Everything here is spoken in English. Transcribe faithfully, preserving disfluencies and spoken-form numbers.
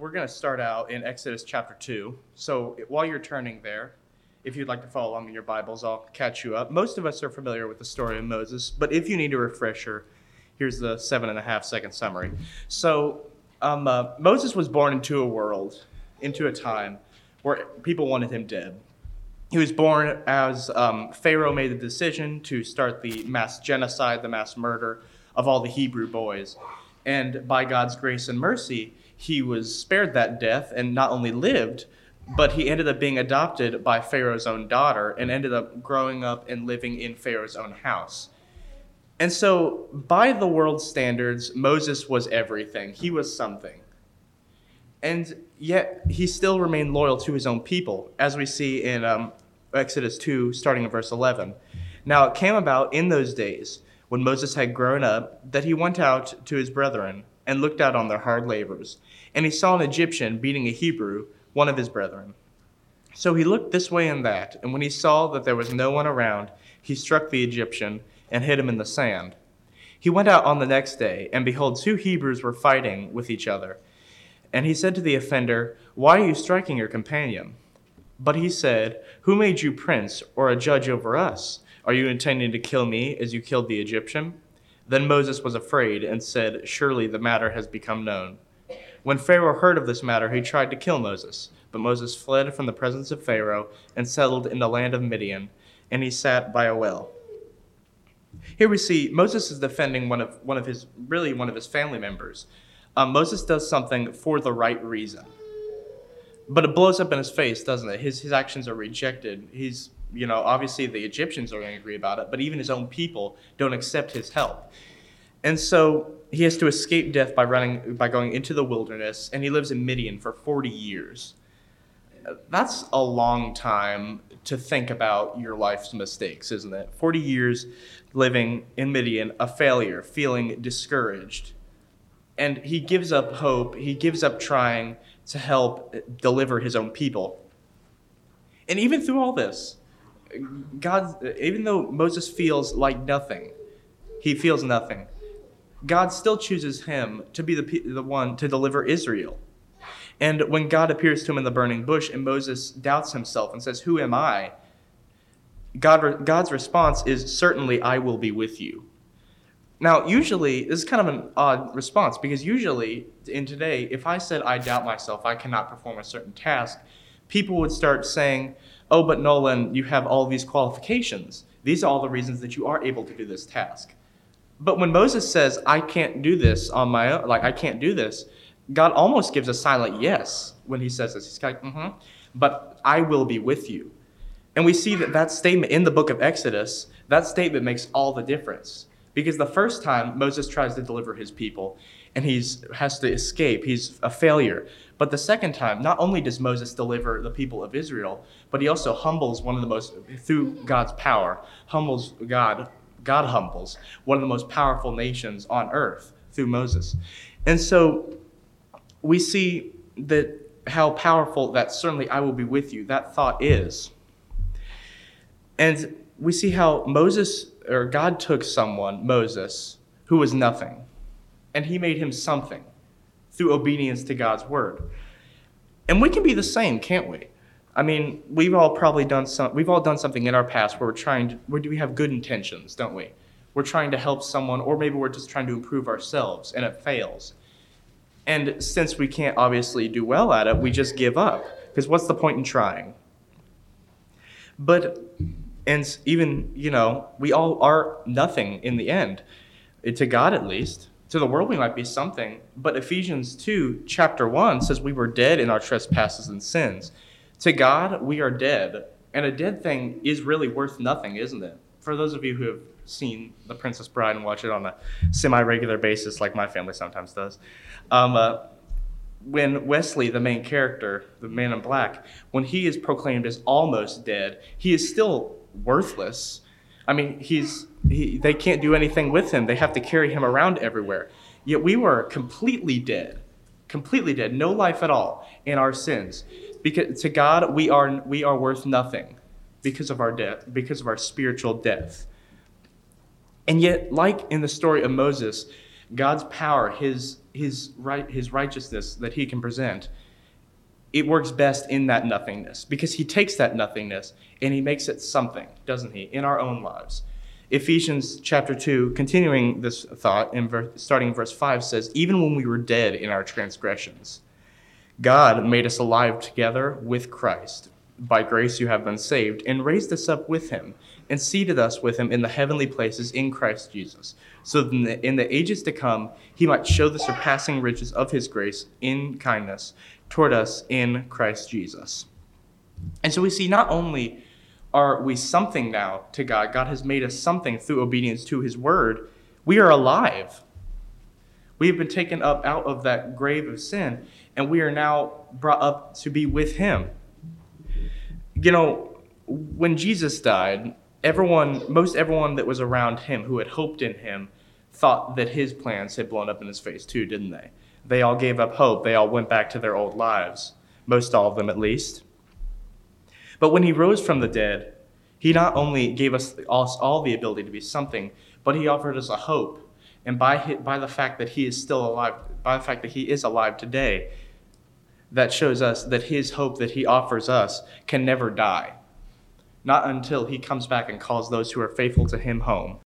We're going to start out in Exodus chapter two. So while you're turning there, if you'd like to follow along in your Bibles, I'll catch you up. Most of us are familiar with the story of Moses, but if you need a refresher, here's the seven and a half second summary. So um, uh, Moses was born into a world, into a time where people wanted him dead. He was born as um, Pharaoh made the decision to start the mass genocide, the mass murder of all the Hebrew boys. And by God's grace and mercy, he was spared that death and not only lived, but he ended up being adopted by Pharaoh's own daughter and ended up growing up and living in Pharaoh's own house. And so by the world's standards, Moses was everything. He was something. And yet he still remained loyal to his own people, as we see in um, Exodus two, starting in verse eleven. Now it came about in those days, when Moses had grown up, that he went out to his brethren and looked out on their hard labors. And he saw an Egyptian beating a Hebrew, one of his brethren. So he looked this way and that, and when he saw that there was no one around, he struck the Egyptian and hid him in the sand. He went out on the next day, and behold, two Hebrews were fighting with each other. And he said to the offender, "Why are you striking your companion?" But he said, "Who made you prince or a judge over us? Are you intending to kill me as you killed the Egyptian?" Then Moses was afraid and said, "Surely the matter has become known." When Pharaoh heard of this matter, he tried to kill Moses. But Moses fled from the presence of Pharaoh and settled in the land of Midian, and he sat by a well. Here we see Moses is defending one of one of his really one of his family members. Um, Moses does something for the right reason, but it blows up in his face, doesn't it? His his actions are rejected. He's you know obviously the Egyptians are angry about it, but even his own people don't accept his help, and so he has to escape death by running by going into the wilderness, and he lives in Midian for forty years. That's a long time to think about your life's mistakes, isn't it? forty years living in Midian, a failure, feeling discouraged. And he gives up hope. He gives up trying to help deliver his own people. And even through all this, God, even though Moses feels like nothing, he feels nothing, God still chooses him to be the, the one to deliver Israel. And when God appears to him in the burning bush and Moses doubts himself and says, "Who am I?" God, God's response is, "Certainly I will be with you." Now, usually, this is kind of an odd response, because usually in today, if I said I doubt myself, I cannot perform a certain task, people would start saying, "Oh, but Nolan, you have all these qualifications. These are all the reasons that you are able to do this task." But when Moses says, "I can't do this on my own," like I can't do this, God almost gives a silent yes when he says this. He's like, mm-hmm, "But I will be with you." And we see that that statement in the book of Exodus, that statement makes all the difference. Because the first time Moses tries to deliver his people and he has to escape, he's a failure. But the second time, not only does Moses deliver the people of Israel, but he also humbles one of the most, through God's power, humbles God, God humbles one of the most powerful nations on earth through Moses. And so we see that how powerful that "certainly I will be with you," that thought is. And we see how Moses, or God took someone, Moses, who was nothing, and he made him something through obedience to God's word. And we can be the same, can't we? I mean, we've all probably done some, we've all done something in our past where we're trying to, where do we have good intentions, don't we? We're trying to help someone, or maybe we're just trying to improve ourselves, and it fails. And since we can't obviously do well at it, we just give up, because what's the point in trying? But And even, you know, we all are nothing in the end. To God, at least. To the world, we might be something. But Ephesians two, chapter one, says we were dead in our trespasses and sins. To God, we are dead. And a dead thing is really worth nothing, isn't it? For those of you who have seen The Princess Bride and watch it on a semi-regular basis, like my family sometimes does, um, uh, when Wesley, the main character, the man in black, when he is proclaimed as almost dead, he is still worthless. I mean, he's he, they can't do anything with him. They have to carry him around everywhere. Yet we were completely dead, completely dead, no life at all in our sins. Because to God, we are we are worth nothing because of our death, because of our spiritual death. And yet, like in the story of Moses, God's power, his, his, right, his righteousness that he can present, it works best in that nothingness, because he takes that nothingness and he makes it something, doesn't he, in our own lives. Ephesians chapter two, continuing this thought, in verse, starting in verse five, says, even when we were dead in our transgressions, God made us alive together with Christ. By grace you have been saved, and raised us up with him, and seated us with him in the heavenly places in Christ Jesus, so that in the, in the ages to come he might show the surpassing riches of his grace in kindness toward us in Christ Jesus. And so we see not only are we something now to God, God has made us something through obedience to his word, we are alive. We have been taken up out of that grave of sin, and we are now brought up to be with him. You know, when Jesus died, everyone, most everyone that was around him who had hoped in him thought that his plans had blown up in his face too, didn't they? They all gave up hope. They all went back to their old lives, most all of them at least. But when he rose from the dead, he not only gave us all, all the ability to be something, but he offered us a hope. And by his, by the fact that he is still alive, by the fact that he is alive today, that shows us that his hope that he offers us can never die. Not until he comes back and calls those who are faithful to him home.